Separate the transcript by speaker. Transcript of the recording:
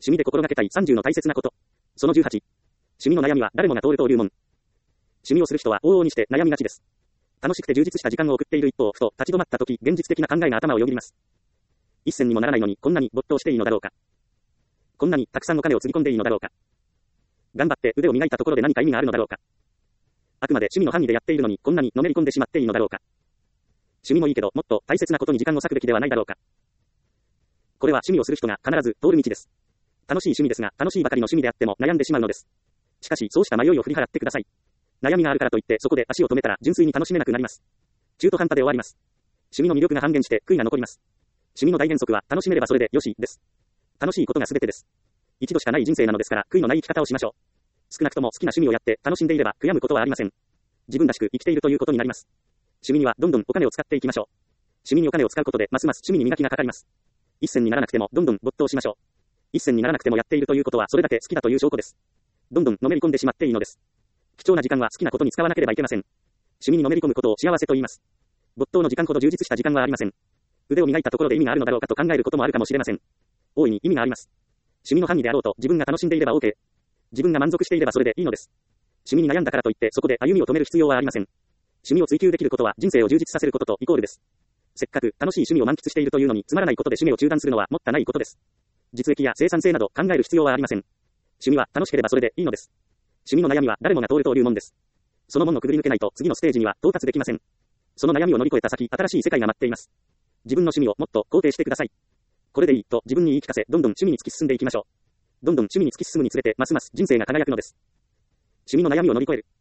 Speaker 1: 趣味で心がけたい30の大切なこと。その18。趣味の悩みは誰もが通るというもん。趣味をする人は往々にして悩みがちです。楽しくて充実した時間を送っている一方、ふと立ち止まった時、現実的な考えが頭をよぎります。一銭にもならないのにこんなに没頭していいのだろうか。こんなにたくさんお金をつぎ込んでいいのだろうか。頑張って腕を磨いたところで何か意味があるのだろうか。あくまで趣味の範囲でやっているのにこんなにのめり込んでしまっていいのだろうか。趣味もいいけど、もっと大切なことに時間を割くべきではないだろうか。これは趣味をする人が必ず通る道です。楽しい趣味ですが、楽しいばかりの趣味であっても悩んでしまうのです。しかし、そうした迷いを振り払ってください。悩みがあるからといってそこで足を止めたら純粋に楽しめなくなります。中途半端で終わります。趣味の魅力が半減して悔いが残ります。趣味の大原則は楽しめればそれでよしです。楽しいことが全てです。一度しかない人生なのですから悔いのない生き方をしましょう。少なくとも好きな趣味をやって楽しんでいれば悔やむことはありません。自分らしく生きているということになります。趣味にはどんどんお金を使っていきましょう。趣味にお金を使うことでますます趣味に磨きがかかります。一銭にならなくてもどんどん没頭しましょう。一銭にならなくてもやっているということはそれだけ好きだという証拠です。どんどんのめり込んでしまっていいのです。貴重な時間は好きなことに使わなければいけません。趣味にのめり込むことを幸せと言います。没頭の時間ほど充実した時間はありません。腕を磨いたところで意味があるのだろうかと考えることもあるかもしれません。大いに意味があります。趣味の範囲であろうと自分が楽しんでいれば OK。自分が満足していればそれでいいのです。趣味に悩んだからといってそこで歩みを止める必要はありません。趣味を追求できることは人生を充実させることとイコールです。せっかく楽しい趣味を満喫しているというのにつまらないことで趣味を中断するのはもったいないことです。実益や生産性など考える必要はありません。趣味は楽しければそれでいいのです。趣味の悩みは誰もが通るというもんです。その門をくぐり抜けないと次のステージには到達できません。その悩みを乗り越えた先、新しい世界が待っています。自分の趣味をもっと肯定してください。これでいいと自分に言い聞かせ、どんどん趣味に突き進んでいきましょう。どんどん趣味に突き進むにつれてますます人生が輝くのです。趣味の悩みを乗り越える。